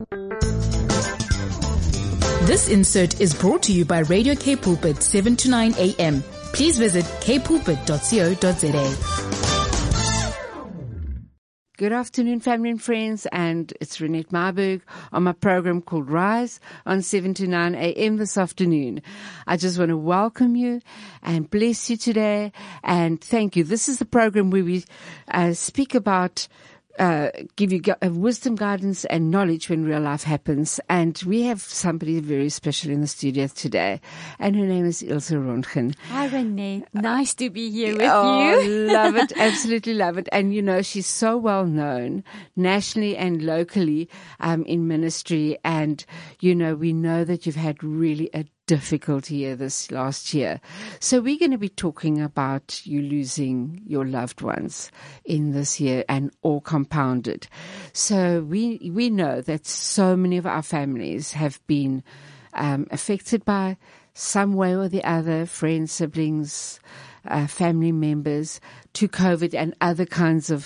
This insert is brought to you by Radio K Pulpit 7 to 9 a.m. Please visit kpulpit.co.za. Good afternoon, family and friends, and it's Renette Marburg on my program called Rise on 7 to 9 a.m. this afternoon. I just want to welcome you and bless you today and thank you. This is the program where we speak about give you wisdom, guidance, and knowledge when real life happens. And we have somebody very special in the studio today, and her name is Ilse Röntgen. Hi, Renette. Nice to be here with you. Love it. Absolutely love it. And, you know, she's so well known nationally and locally in ministry. And, you know, we know that you've had really a difficult year this last year. So we're going to be talking about you losing your loved ones in this year and all compounded. So we know that so many of our families have been affected by some way or the other, friends, siblings, family members, to COVID and other kinds of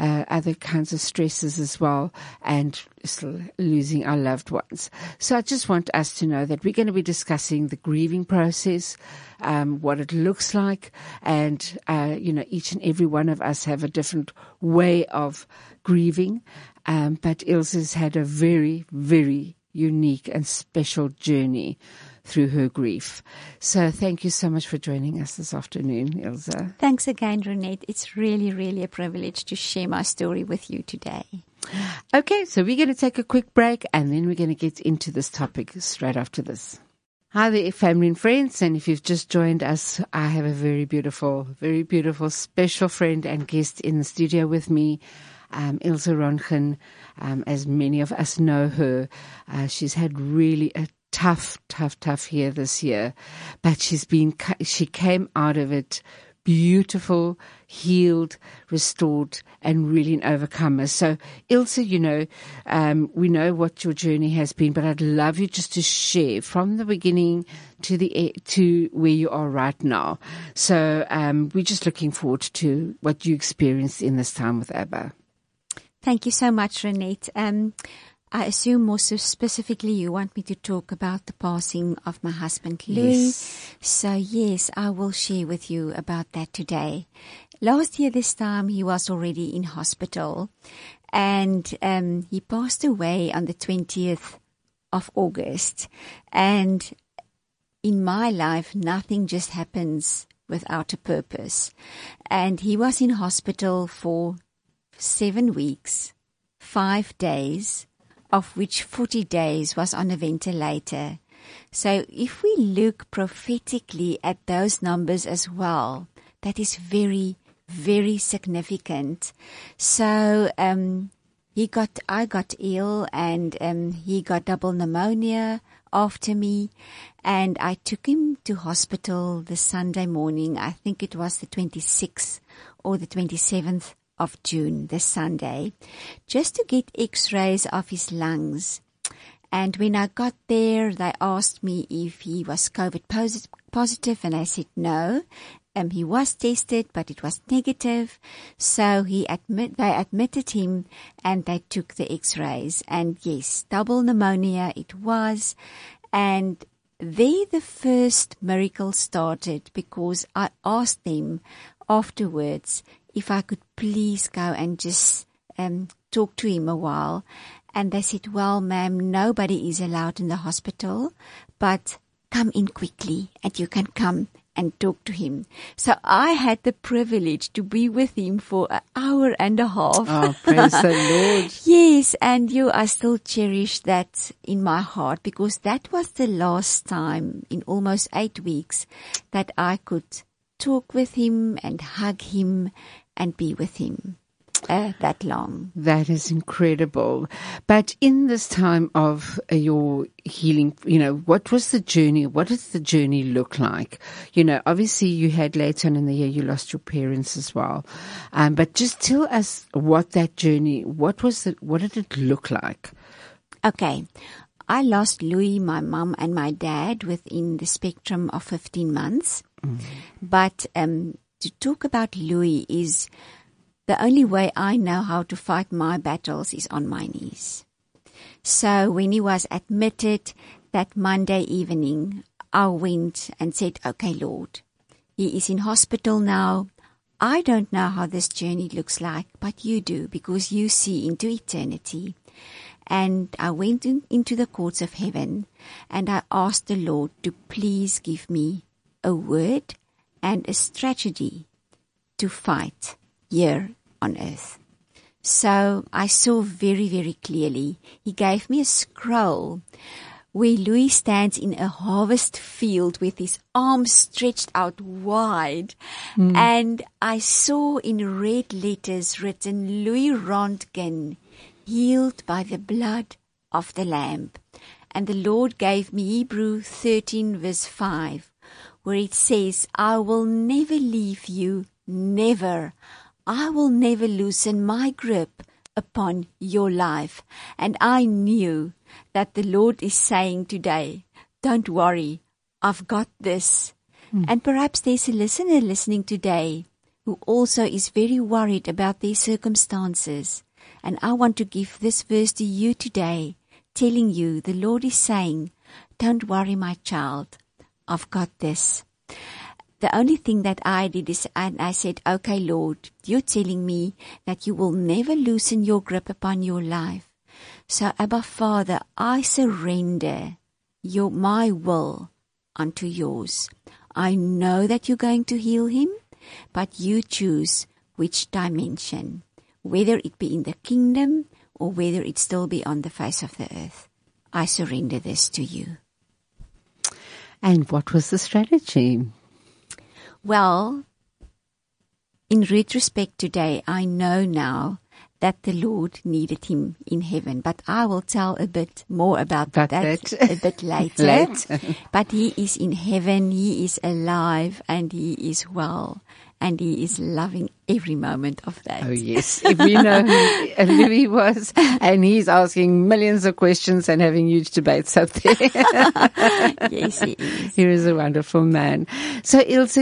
stresses as well, and still losing our loved ones. So I just want us to know that we're going to be discussing the grieving process, what it looks like, and you know, each and every one of us have a different way of grieving. But Ilse's had a very, very unique and special journey through her grief. So thank you so much for joining us this afternoon, Ilse. Thanks again, Renette. It's really, really a privilege to share my story with you today. Okay, so we're going to take a quick break and then we're going to get into this topic straight after this. Hi there, family and friends, and if you've just joined us, I have a very beautiful, special friend and guest in the studio with me, Ilse Röntgen. As many of us know her, she's had really a tough year this year, but she came out of it beautiful, healed, restored, and really an overcomer. So, Ilse, you know, we know what your journey has been, but I'd love you just to share from the beginning to where you are right now. So, we're just looking forward to what you experienced in this time with Abba. Thank you so much, Renette. I assume more so specifically you want me to talk about the passing of my husband, Louis. Yes. So yes, I will share with you about that today. Last year this time he was already in hospital and he passed away on the 20th of August. And in my life, nothing just happens without a purpose. And he was in hospital for 7 weeks, 5 days, of which 40 days was on a ventilator. So if we look prophetically at those numbers as well, that is very, very significant. So I got ill and he got double pneumonia after me, and I took him to hospital the Sunday morning. I think it was the 26th or the 27th of June, this Sunday, just to get x-rays of his lungs. And when I got there, they asked me if he was COVID positive, and I said no. He was tested, but it was negative. So they admitted him and they took the x-rays. And yes, double pneumonia it was. And there the first miracle started, because I asked them afterwards if I could please go and just talk to him a while. And they said, well, ma'am, nobody is allowed in the hospital, but come in quickly and you can come and talk to him. So I had the privilege to be with him for an hour and a half. Oh, praise the Lord. Yes, and I still cherish that in my heart, because that was the last time in almost 8 weeks that I could talk with him and hug him and be with him that long. That is incredible. But in this time of your healing, you know, what was the journey? What did the journey look like? You know, obviously you had later on in the year, you lost your parents as well. But just tell us what that journey, what did it look like? Okay. I lost Louis, my mom and my dad within the spectrum of 15 months. Mm-hmm. But to talk about Louis the only way I know how to fight my battles is on my knees. So when he was admitted that Monday evening, I went and said, okay, Lord, he is in hospital now. I don't know how this journey looks like, but you do, because you see into eternity. And I went into the courts of heaven, and I asked the Lord to please give me a word and a strategy to fight here on earth. So I saw very, very clearly. He gave me a scroll where Louis stands in a harvest field with his arms stretched out wide. And I saw in red letters written, Louis Röntgen, healed by the blood of the Lamb. And the Lord gave me Hebrew 13 verse 5, where it says, I will never leave you, never. I will never loosen my grip upon your life. And I knew that the Lord is saying today, don't worry, I've got this. And perhaps there's a listener listening today who also is very worried about their circumstances. And I want to give this verse to you today, telling you the Lord is saying, don't worry, my child, I've got this. The only thing that I did is I said, okay, Lord, you're telling me that you will never loosen your grip upon your life. So, Abba Father, I surrender my will unto yours. I know that you're going to heal him, but you choose which dimension, whether it be in the kingdom or whether it still be on the face of the earth. I surrender this to you. And what was the strategy? Well, in retrospect today, I know now that the Lord needed him in heaven. But I will tell a bit more about that a bit later. But he is in heaven, he is alive, and he is well. And he is loving every moment of that. Oh, yes. If we know who Louis was, and he's asking millions of questions and having huge debates up there. Yes, he is. He is a wonderful man. So, Ilse,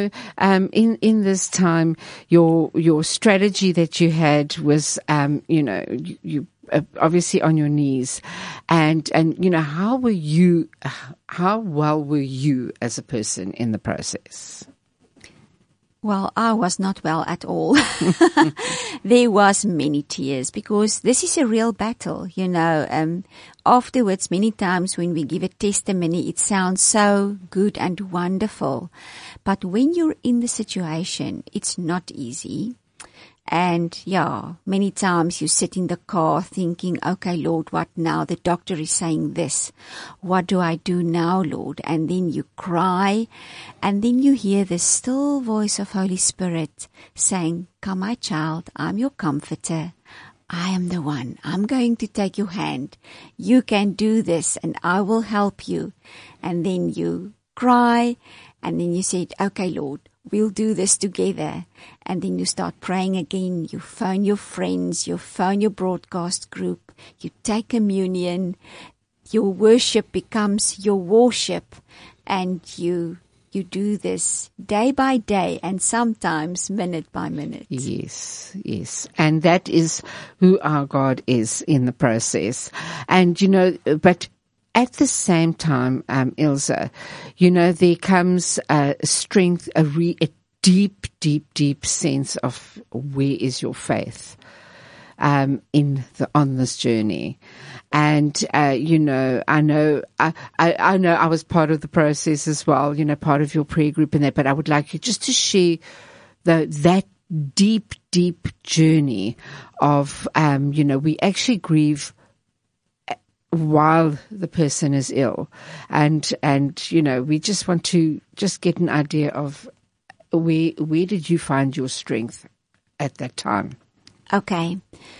in this time, your strategy that you had was, you obviously on your knees, and how well were you as a person in the process? Well, I was not well at all. There was many tears because this is a real battle, Afterwards, many times when we give a testimony, it sounds so good and wonderful. But when you're in the situation, it's not easy. And many times you sit in the car thinking, okay, Lord, what now? The doctor is saying this. What do I do now, Lord? And then you cry, and then you hear the still voice of Holy Spirit saying, come, my child, I'm your comforter. I am the one. I'm going to take your hand. You can do this, and I will help you. And then you cry, and then you said, okay, Lord, we'll do this together. And then you start praying again. You phone your friends. You phone your broadcast group. You take communion. Your worship becomes your worship. And you do this day by day and sometimes minute by minute. Yes, yes. And that is who our God is in the process. And, but at the same time, Ilse, there comes strength, a deep, deep, deep sense of where is your faith on this journey. And I know I was part of the process as well, part of your prayer group and that. But I would like you just to share that deep, deep journey of we actually grieve while the person is ill, and we just want to just get an idea of where did you find your strength at that time? Okay,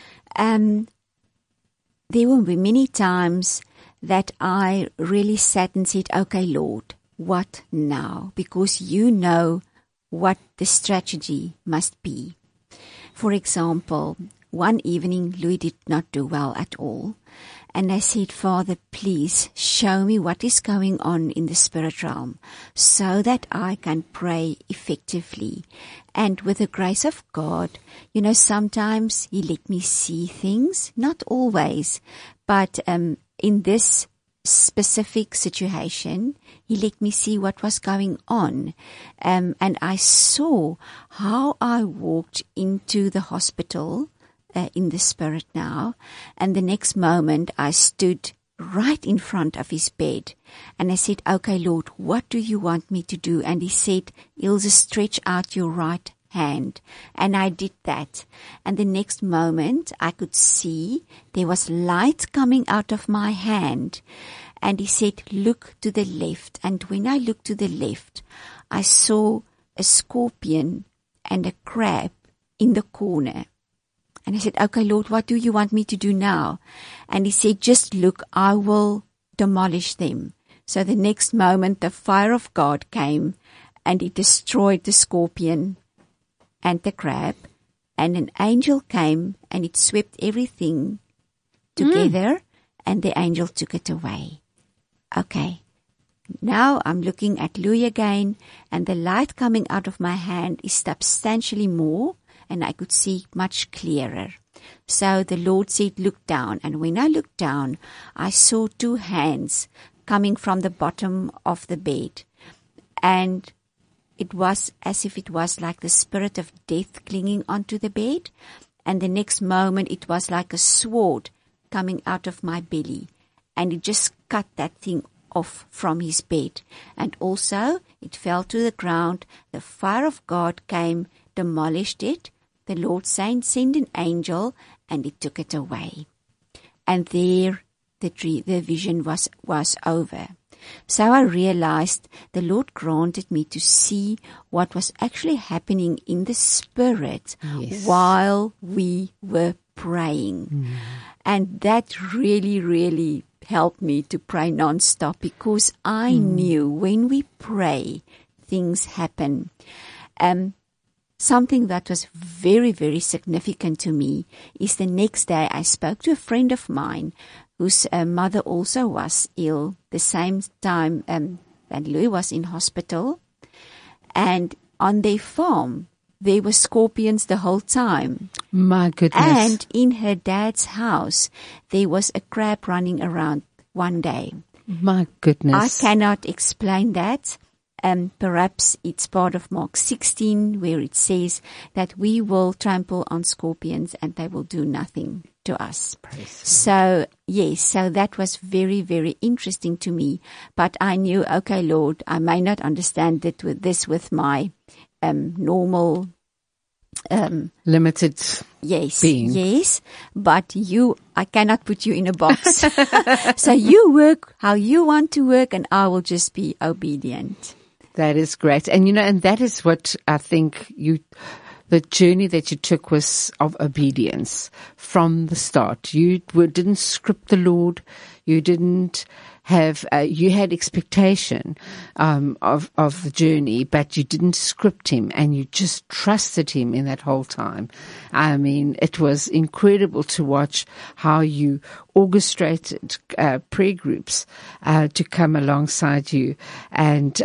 there were many times that I really sat and said, okay, Lord, what now? Because you know what the strategy must be. For example, one evening Louis did not do well at all. And I said, Father, please show me what is going on in the spirit realm so that I can pray effectively. And with the grace of God, sometimes He let me see things, not always, but in this specific situation, He let me see what was going on. And I saw how I walked into the hospital in the spirit now. And the next moment I stood right in front of His bed. And I said, okay, Lord, what do you want me to do? And He said, Ilse, stretch out your right hand. And I did that. And the next moment I could see there was light coming out of my hand. And He said, look to the left. And when I looked to the left, I saw a scorpion and a crab in the corner. And I said, okay, Lord, what do you want me to do now? And He said, just look, I will demolish them. So the next moment, the fire of God came and it destroyed the scorpion and the crab. And an angel came and it swept everything together and the angel took it away. Okay. Now I'm looking at Louis again and the light coming out of my hand is substantially more. And I could see much clearer. So the Lord said, look down. And when I looked down, I saw 2 hands coming from the bottom of the bed. And it was as if it was like the spirit of death clinging onto the bed. And the next moment, it was like a sword coming out of my belly. And it just cut that thing off from his bed. And also, it fell to the ground. The fire of God came, demolished it. The Lord sent an angel and it took it away. And there the vision was over. So I realized the Lord granted me to see what was actually happening in the spirit while we were praying. And that really, really helped me to pray nonstop because I knew when we pray, things happen. Something that was very, very significant to me is the next day I spoke to a friend of mine whose mother also was ill the same time that Louis was in hospital. And on their farm, there were scorpions the whole time. My goodness. And in her dad's house, there was a crab running around one day. My goodness. I cannot explain that. Perhaps it's part of Mark 16 where it says that we will trample on scorpions and they will do nothing to us. So, yes, so that was very, very interesting to me. But I knew, okay, Lord, I may not understand it with my normal limited being. Yes, but I cannot put you in a box. So you work how you want to work and I will just be obedient. That is great. And, and that is what I think the journey that you took was of obedience from the start. You didn't script the Lord. You didn't have, you had expectation, of the journey, but you didn't script Him and you just trusted Him in that whole time. I mean, it was incredible to watch how you orchestrated prayer groups to come alongside you. And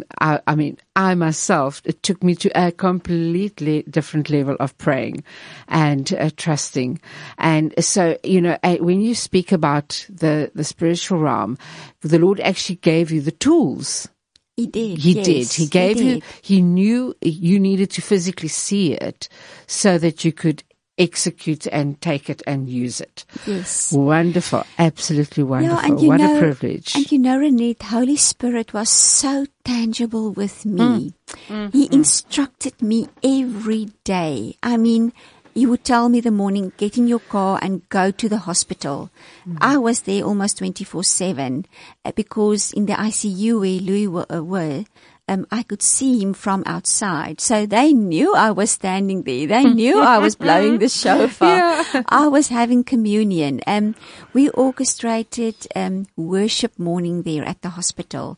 I myself, it took me to a completely different level of praying and trusting. And so, when you speak about the spiritual realm, the Lord actually gave you the tools. He did. He did. He gave you, He knew you needed to physically see it so that you could execute and take it and use it. Yes. Wonderful. Absolutely wonderful. And what a privilege. And Renette, Holy Spirit was so tangible with me. He instructed me every day. I mean, He would tell me the morning, get in your car and go to the hospital. I was there almost 24/7 because in the ICU where Louis were, I could see him from outside. So they knew I was standing there. They knew I was blowing the shofar. Yeah. I was having communion. We orchestrated worship morning there at the hospital.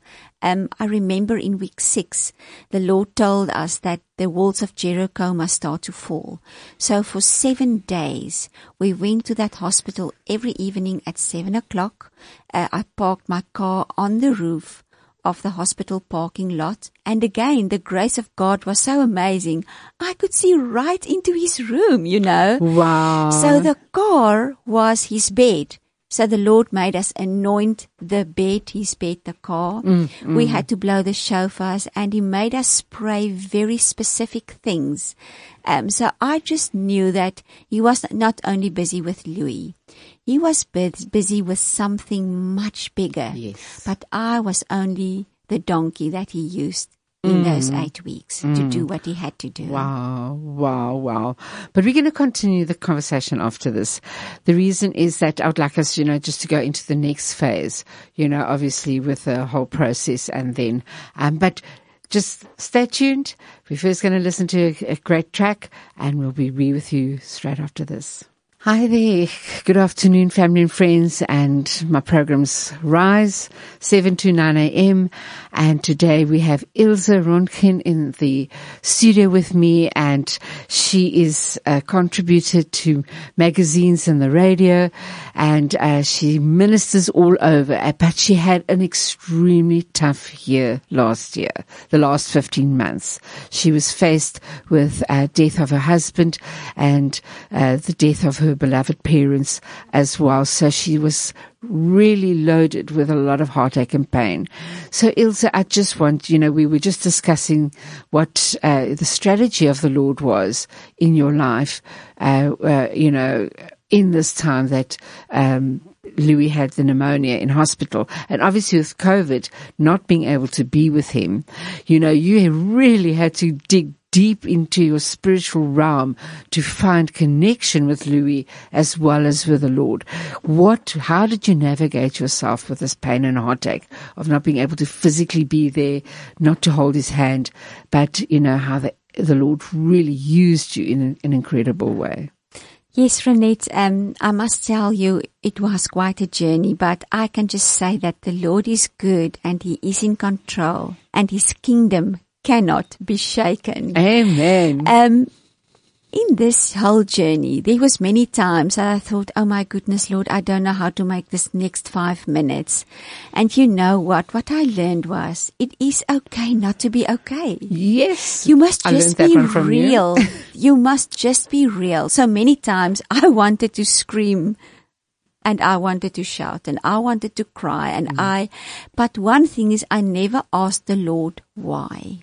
I remember in week 6, the Lord told us that the walls of Jericho must start to fall. So for 7 days, we went to that hospital every evening at 7 o'clock. I parked my car on the roof of the hospital parking lot. And again, the grace of God was so amazing. I could see right into his room, you know. Wow. So the car was his bed. So the Lord made us anoint the bed, his bed, the car. We had to blow the shofars, and he made us pray very specific things. So I just knew that he was not only busy with Louis, he was busy with something much bigger. Yes. But I was only the donkey that he used in those 8 weeks to do what he had to do. Wow, wow, wow. But we're going to continue the conversation after this. The reason is that I would like us, just to go into the next phase, obviously with the whole process, and then, but just stay tuned. We're first going to listen to a great track, and we'll be with you straight after this. Hi there. Good afternoon, family and friends, and my programs Rise, 7 to 9 a.m. And today we have Ilse Ronkin in the studio with me, and she is contributed to magazines and the radio, and she ministers all over. But she had an extremely tough year last year, the last 15 months. She was faced with death of her husband and the death of her beloved parents as well. So she was really loaded with a lot of heartache and pain. So Ilse, I just want, we were just discussing what the strategy of the Lord was in your life, in this time that Louis had the pneumonia in hospital, and obviously with COVID, not being able to be with him, you really had to dig deep into your spiritual realm to find connection with Louis as well as with the Lord. How did you navigate yourself with this pain and heartache of not being able to physically be there, not to hold his hand, but how the Lord really used you in an incredible way? Yes, Renette, I must tell you, it was quite a journey, but I can just say that the Lord is good and he is in control, and his kingdom cannot be shaken. Amen. In this whole journey, there was many times that I thought, oh my goodness, Lord, I don't know how to make this next 5 minutes. And you know what? What I learned was, it is okay not to be okay. Yes. You must just be real. You. You must just be real. So many times I wanted to scream, and I wanted to shout, and I wanted to cry, but one thing is, I never asked the Lord why.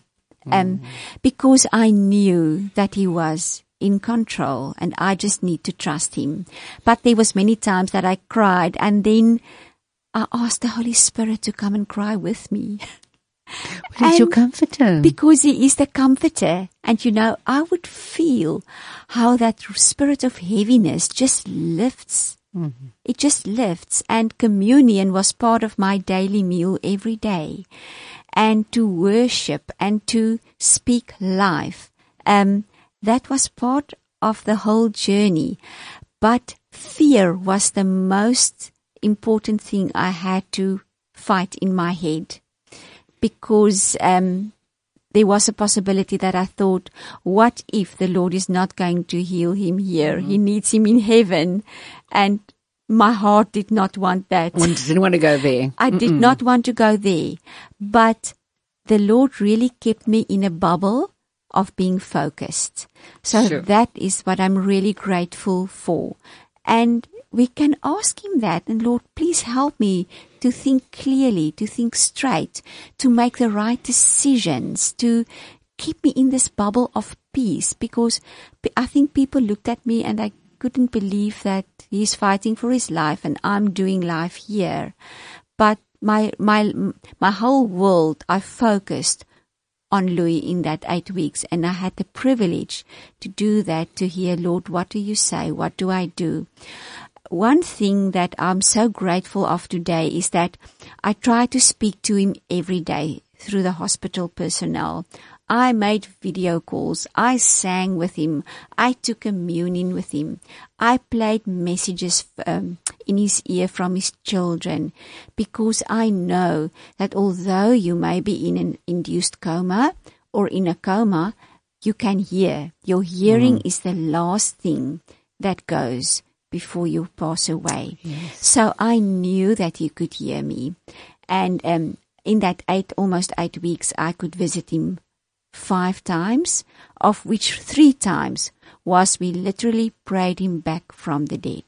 Because I knew that he was in control, and I just need to trust him. But there was many times that I cried, and then I asked the Holy Spirit to come and cry with me. What is your comforter? Because he is the comforter. And I would feel how that spirit of heaviness just lifts. Mm-hmm. It just lifts. And communion was part of my daily meal every day. And to worship and to speak life, that was part of the whole journey. But fear was the most important thing I had to fight in my head, because there was a possibility that I thought, what if the Lord is not going to heal him here? Mm-hmm. He needs him in heaven. And my heart did not want that. Didn't want to go there. I did not want to go there. But the Lord really kept me in a bubble of being focused. So Sure. That is what I'm really grateful for. And we can ask him that, and Lord, please help me to think clearly, to think straight, to make the right decisions, to keep me in this bubble of peace, because I think people looked at me and I couldn't believe that he's fighting for his life and I'm doing life here. But my whole world, I focused on Louis in that 8 weeks, and I had the privilege to do that, to hear, Lord, what do you say? What do I do? One thing that I'm so grateful of today is that I try to speak to him every day through the hospital personnel. I made video calls. I sang with him. I took communion with him. I played messages in his ear from his children, because I know that although you may be in an induced coma or in a coma, you can hear. Your hearing is the last thing that goes before you pass away. Yes. So I knew that he could hear me. And in that almost 8 weeks, I could visit him 5 times, of which 3 times was we literally prayed him back from the dead.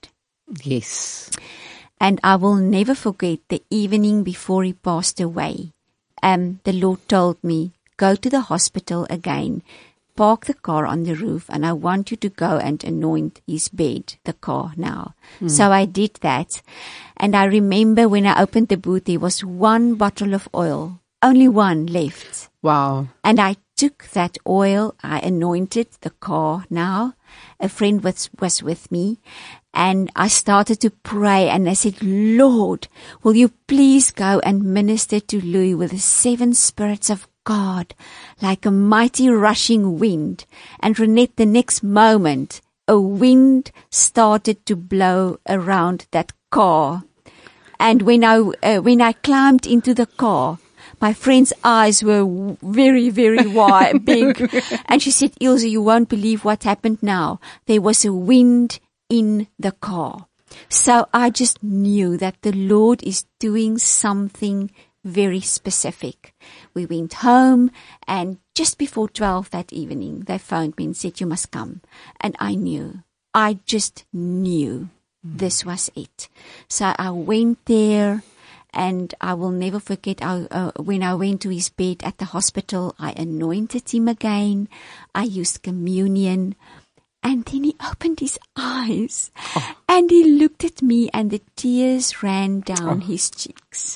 Yes. And I will never forget the evening before he passed away. The Lord told me, go to the hospital again, park the car on the roof, and I want you to go and anoint his bed, the car now. So I did that. And I remember when I opened the boot, there was 1 bottle of oil, only 1 left. Wow. And I took that oil, I anointed the car now. A friend was with me, and I started to pray, and I said, Lord, will you please go and minister to Louis with the 7 spirits of God, like a mighty rushing wind. And Renette, the next moment, a wind started to blow around that car. And when I climbed into the car, my friend's eyes were very, very wide, big. And she said, Ilse, you won't believe what happened now. There was a wind in the car. So I just knew that the Lord is doing something very specific. We went home, and just before 12 that evening, they phoned me and said, you must come. And I just knew this was it. So I went there. And I will never forget when I went to his bed at the hospital, I anointed him again. I used communion. And then he opened his eyes and he looked at me, and the tears ran down his cheeks.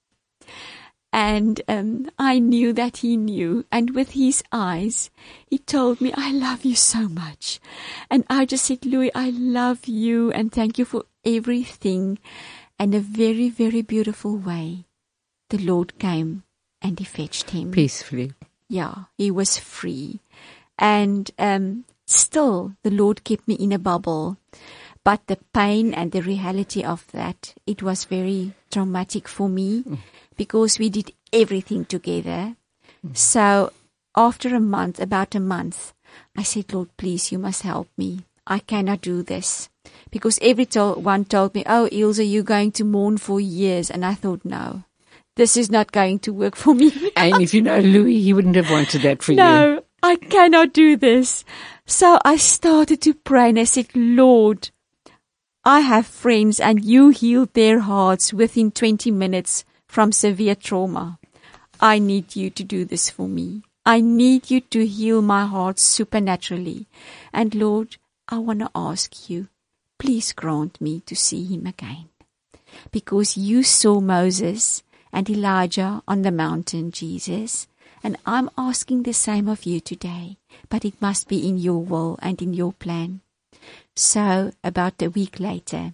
And I knew that he knew. And with his eyes, he told me, I love you so much. And I just said, Louis, I love you and thank you for everything. And a very, very beautiful way, the Lord came and he fetched him. Peacefully. Yeah, he was free. And still, the Lord kept me in a bubble. But the pain and the reality of that, it was very traumatic for me because we did everything together. So after about a month, I said, Lord, please, you must help me. I cannot do this. Because everyone told me, oh, Ilse, you're going to mourn for years. And I thought, no, this is not going to work for me. And if you know Louis, he wouldn't have wanted that for you. No, I cannot do this. So I started to pray and I said, Lord, I have friends and you healed their hearts within 20 minutes from severe trauma. I need you to do this for me. I need you to heal my heart supernaturally. And Lord, I want to ask you, please grant me to see him again. Because you saw Moses and Elijah on the mountain, Jesus. And I'm asking the same of you today. But it must be in your will and in your plan. So, about a week later,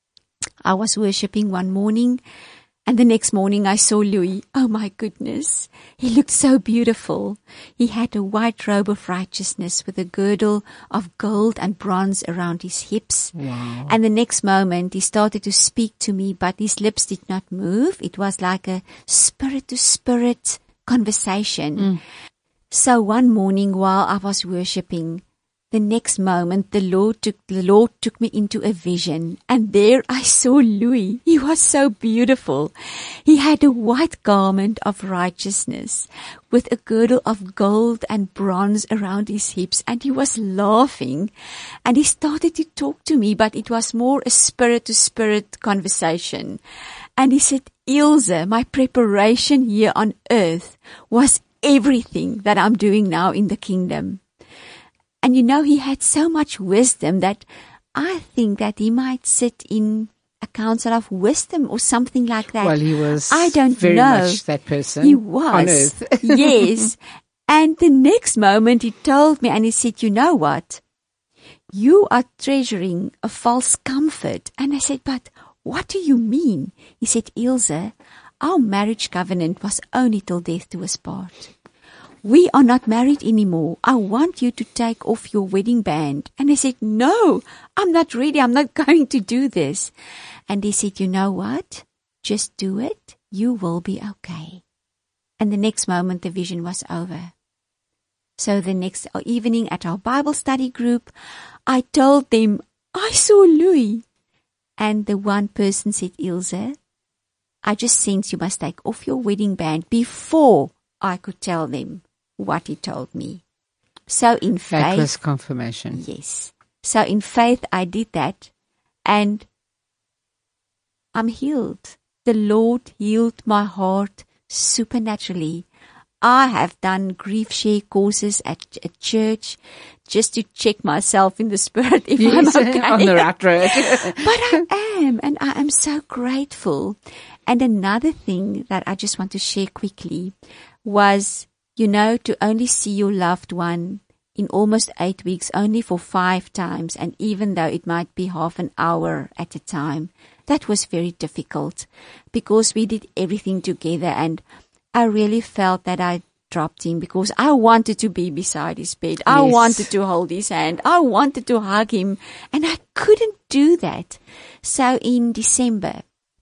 I was worshipping one morning. And the next morning I saw Louis. Oh my goodness. He looked so beautiful. He had a white robe of righteousness with a girdle of gold and bronze around his hips. Wow. And the next moment he started to speak to me, but his lips did not move. It was like a spirit to spirit conversation. So one morning while I was worshipping, the next moment, the Lord took me into a vision, and there I saw Louis. He was so beautiful. He had a white garment of righteousness with a girdle of gold and bronze around his hips, and he was laughing, and he started to talk to me, but it was more a spirit-to-spirit conversation. And he said, Ilse, my preparation here on earth was everything that I'm doing now in the kingdom. And you know, he had so much wisdom that I think that he might sit in a council of wisdom or something like that. Well, he was I don't very know. much that person. He was. On earth. Yes. And the next moment he told me and he said, you know what? You are treasuring a false comfort. And I said, but what do you mean? He said, Ilse, our marriage covenant was only till death do us part. We are not married anymore. I want you to take off your wedding band. And I said, no, I'm not ready. I'm not going to do this. And he said, you know what? Just do it. You will be okay. And the next moment, the vision was over. So the next evening at our Bible study group, I told them, I saw Louis. And the one person said, Ilse, I just sense you must take off your wedding band before I could tell them what he told me. So in faith. That was confirmation. Yes. So in faith, I did that. And I'm healed. The Lord healed my heart supernaturally. I have done grief share courses at church just to check myself in the spirit if I'm okay. On the right road. But I am, and I am so grateful. And another thing that I just want to share quickly was, to only see your loved one in almost 8 weeks, only for 5 times, and even though it might be half an hour at a time, that was very difficult because we did everything together, and I really felt that I dropped him because I wanted to be beside his bed. I wanted to hold his hand. I wanted to hug him, and I couldn't do that. So in December,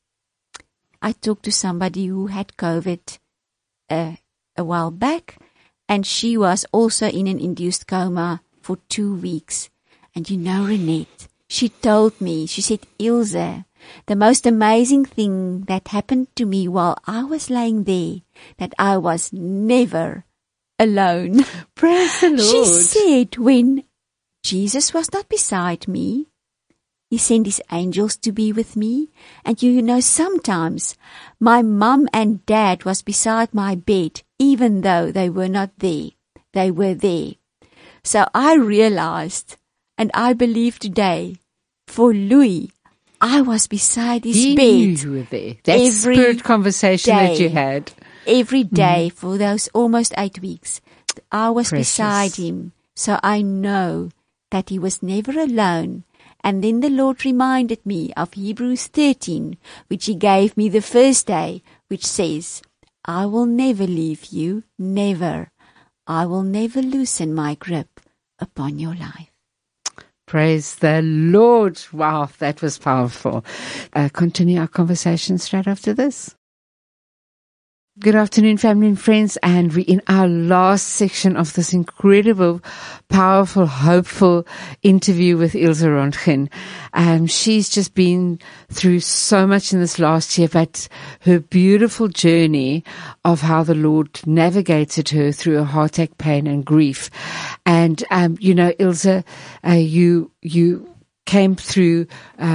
I talked to somebody who had COVID a while back, and she was also in an induced coma for 2 weeks. And Renette, she told me, she said, Ilse, the most amazing thing that happened to me while I was laying there, that I was never alone. Praise the Lord. She said when Jesus was not beside me, he sent his angels to be with me. And sometimes my mum and dad was beside my bed, even though they were not there. They were there. So I realized, and I believe today, for Louis, I was beside his bed. You were there. That spirit conversation that you had. Every day for those almost 8 weeks. I was beside him. So I know that he was never alone. And then the Lord reminded me of Hebrews 13, which he gave me the first day, which says, I will never leave you, never. I will never loosen my grip upon your life. Praise the Lord. Wow, that was powerful. Continue our conversation straight after this. Good afternoon, family and friends, and we're in our last section of this incredible, powerful, hopeful interview with Ilse Röntgen. She's just been through so much in this last year, but her beautiful journey of how the Lord navigated her through a heartache, pain, and grief. And Ilse, you came through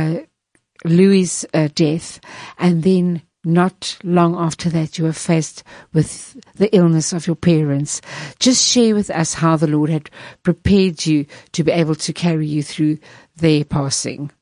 Louis' death, and then not long after that, you were faced with the illness of your parents. Just share with us how the Lord had prepared you to be able to carry you through their passing.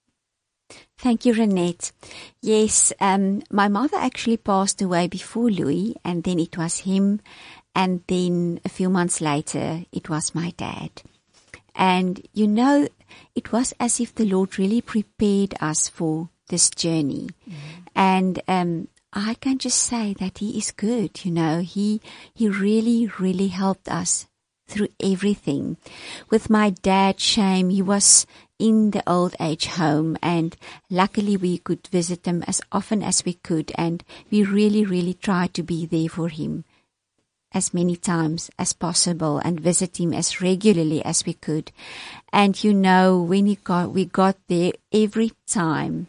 Thank you, Renette. Yes, my mother actually passed away before Louis, and then it was him, and then a few months later, it was my dad. And it was as if the Lord really prepared us for this journey. And I can just say that he is good. He really, really helped us through everything. With my dad, Shame, he was in the old age home, and luckily we could visit him as often as we could, and we really, really tried to be there for him as many times as possible and visit him as regularly as we could. And when we got there every time,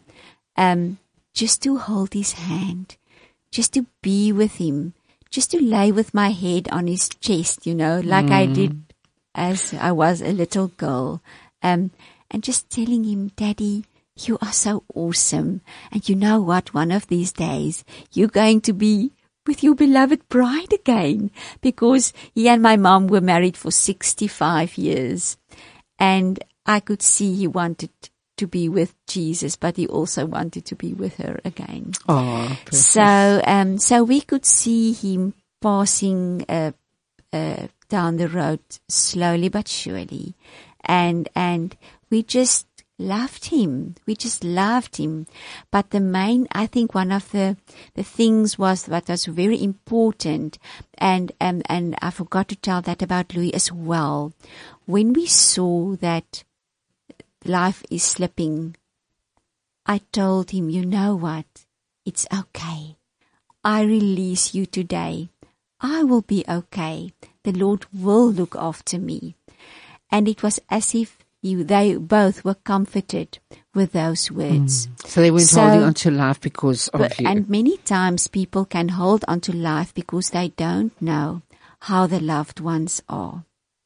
just to hold his hand, just to be with him, just to lay with my head on his chest, like I did as I was a little girl, and just telling him, Daddy, you are so awesome. And you know what? One of these days, you're going to be with your beloved bride again, because he and my mom were married for 65 years. And I could see he wanted to be with Jesus, but he also wanted to be with her again. Oh, precious. So we could see him passing down the road slowly but surely, and we just loved him. We just loved him. But I think one of the things was what was very important, and I forgot to tell that about Louis as well. When we saw that life is slipping, I told him, you know what? It's okay. I release you today. I will be okay. The Lord will look after me. And it was as if they both were comforted with those words. So they weren't holding on to life because of you. And many times people can hold on to life because they don't know how the loved ones are.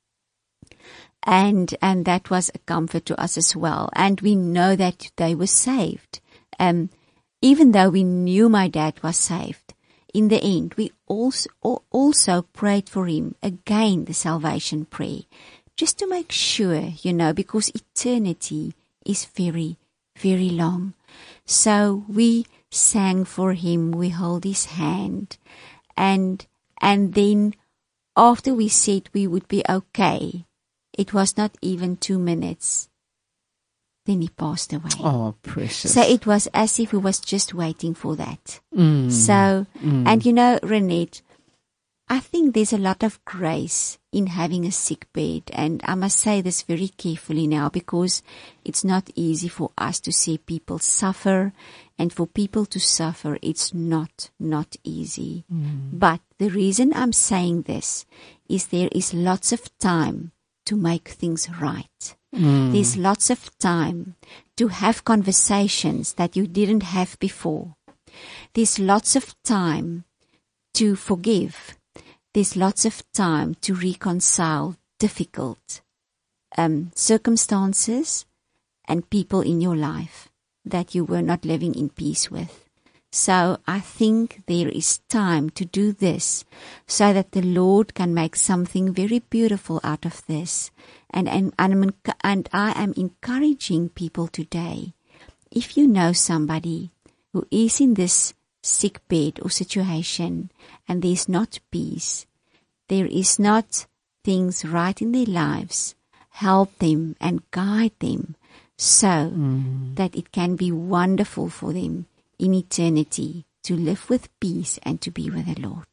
And that was a comfort to us as well. And we know that they were saved. Even though we knew my dad was saved, in the end, we also prayed for him again, the salvation prayer, just to make sure, because eternity is very, very long. So we sang for him, we held his hand, and then after we said we would be okay, it was not even 2 minutes. Then he passed away. Oh, precious. So it was as if he was just waiting for that. And Renette, I think there's a lot of grace in having a sick bed. And I must say this very carefully now, because it's not easy for us to see people suffer. And for people to suffer, it's not easy. But the reason I'm saying this is there is lots of time to make things right. There's lots of time to have conversations that you didn't have before. There's lots of time to forgive. There's lots of time to reconcile difficult circumstances and people in your life that you were not living in peace with. So I think there is time to do this so that the Lord can make something very beautiful out of this. And I am encouraging people today, if you know somebody who is in this sick bed or situation and there is not peace, there is not things right in their lives, help them and guide them so that it can be wonderful for them in eternity to live with peace and to be with the Lord.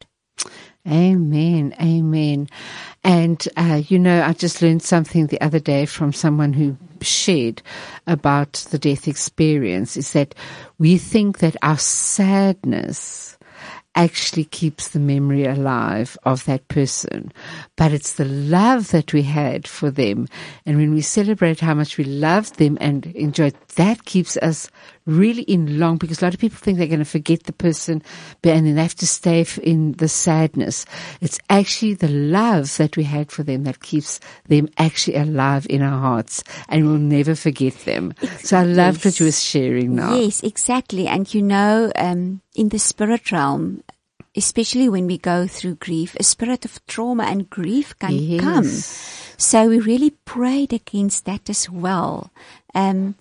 Amen. Amen. And, I just learned something the other day from someone who shared about the death experience, is that we think that our sadness actually keeps the memory alive of that person, but it's the love that we had for them. And when we celebrate how much we loved them and enjoyed, that keeps us really in long, because a lot of people think they're going to forget the person and then they have to stay in the sadness. It's actually the love that we had for them that keeps them actually alive in our hearts, and we'll never forget them. So I loved what you were sharing now. Yes, exactly. And in the spirit realm, especially when we go through grief, a spirit of trauma and grief can come. So we really prayed against that as well. And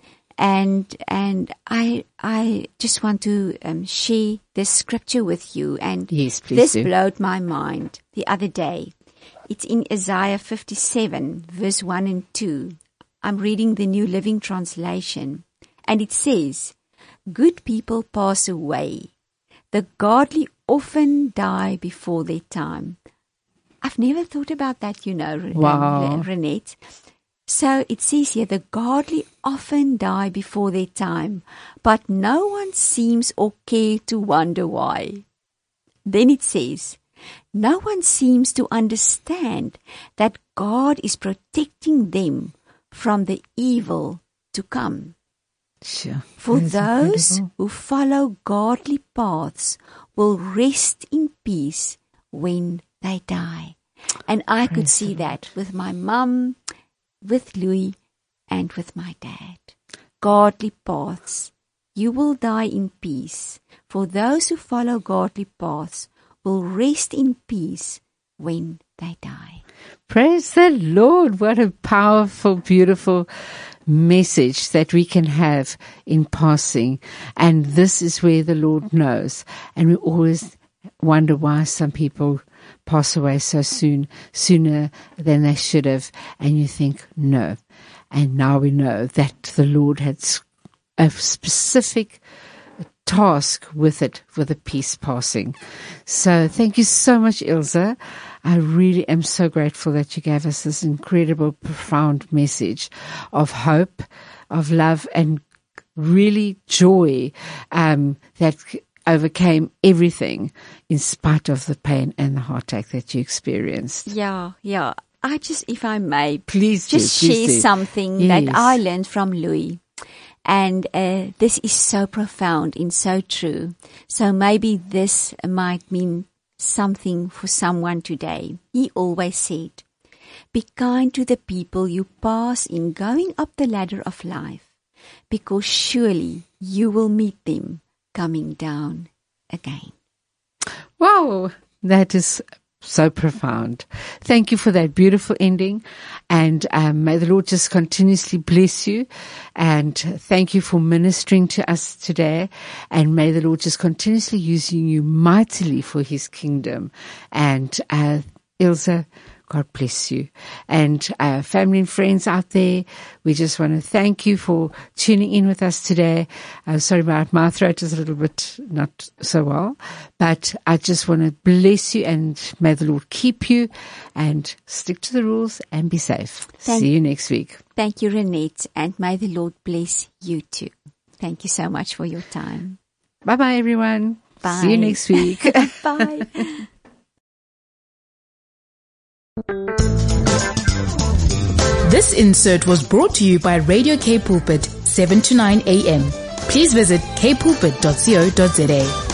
I just want to share this scripture with you. And yes, please this do. blowed my mind the other day. It's in Isaiah 57, verse 1 and 2. I'm reading the New Living Translation. And it says, "Good people pass away. The godly often die before their time." I've never thought about that, Wow. Renette. So it says here, the godly often die before their time, but no one seems or care to wonder why. Then it says, no one seems to understand that God is protecting them from the evil to come. Sure. For That's those incredible. who follow godly paths will rest in peace when they die. And I could Praise see the that with my mum, with Louis, and with my dad. Godly paths. You will die in peace. For those who follow godly paths will rest in peace when they die. Praise the Lord. What a powerful, beautiful message that we can have in passing. And this is where the Lord knows. And we always wonder why some people pass away so soon, sooner than they should have. And you think, no. And now we know that the Lord had a specific task with it for the peace passing. So thank you so much, Ilse. I really am so grateful that you gave us this incredible, profound message of hope, of love, and really joy that overcame everything in spite of the pain and the heartache that you experienced. Yeah. I just, if I may, please share something that I learned from Louis. And this is so profound and so true. So maybe this might mean something for someone today. He always said, be kind to the people you pass in going up the ladder of life, because surely you will meet them coming down again. Wow, that is so profound. Thank you for that beautiful ending. And may the Lord just continuously bless you. And thank you for ministering to us today. And may the Lord just continuously using you mightily for his kingdom. And Ilse, God bless you. And family and friends out there, we just want to thank you for tuning in with us today. Sorry, my throat is a little bit not so well, but I just want to bless you, and may the Lord keep you, and stick to the rules and be safe. See you next week. Thank you, Renette, and may the Lord bless you too. Thank you so much for your time. Bye-bye, everyone. Bye. See you next week. Bye. This insert was brought to you by Radio K Pulpit, 7 to 9 a.m. Please visit kpulpit.co.za.